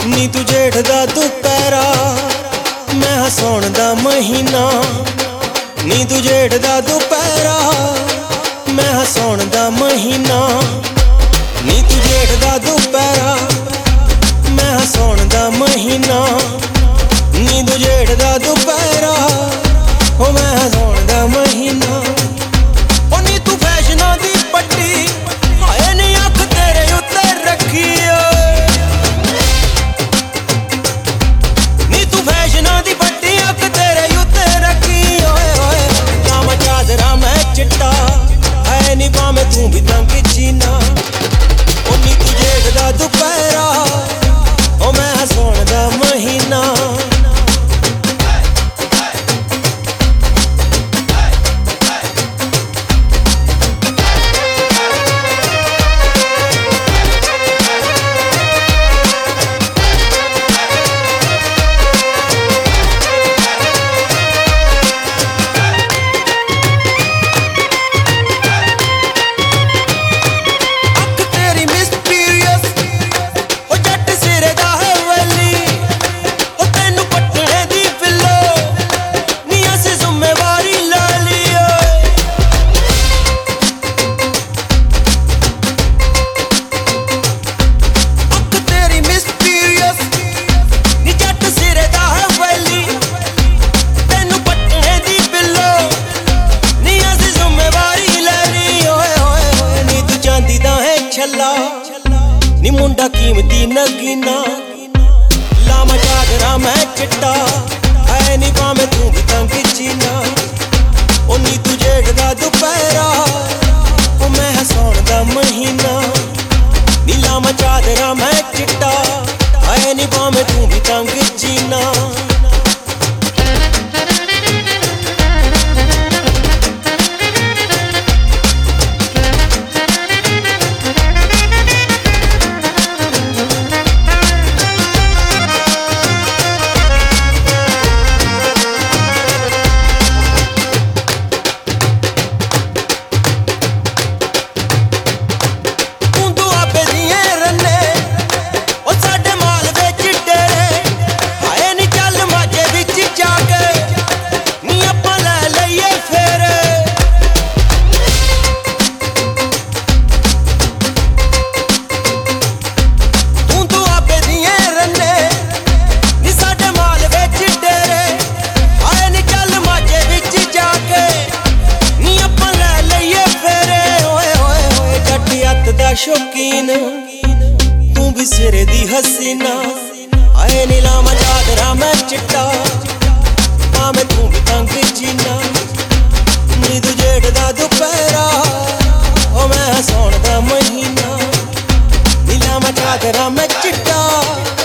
नी तू जेठ दा दुपहरा मैं हसौण दा महीना। नी तू जेठ दा दुपहरा मैं हसौण दा महीना। नी तू जेठ दा दुपहरा मैं हसौण दा महीना। नी तू जेठ दा दुपहरा ओ मैं हसौण दा महीना। ओ नी तू फैशना दी पट्टी हाए नी अख तेरे उत्ते रखी तू भी तंग जीना। ओ नी तू जेठ दा दुपहरा ओ मैं हसौण दा महीना। नी मुंडा कीमती नगीना लामा चादरा मैं चिट्टा है नी पावे तू भी तंग जीना। ओ नी तू जेठ दा दुपहरा ओ मैं हसौण दा महीना। नी लामा चादरा मैं चिट्टा है नी पावे तू भी तंग जीना। शौकीन तू भी सिरे दी हसीना आए नीलामा चादरा मैं चिट्टा पावे तू भी तंग जीना। नी तू जेठ दा दुपहरा ओ मैं हसौण दा महीना। नीलामा चादरा मैं चिट्टा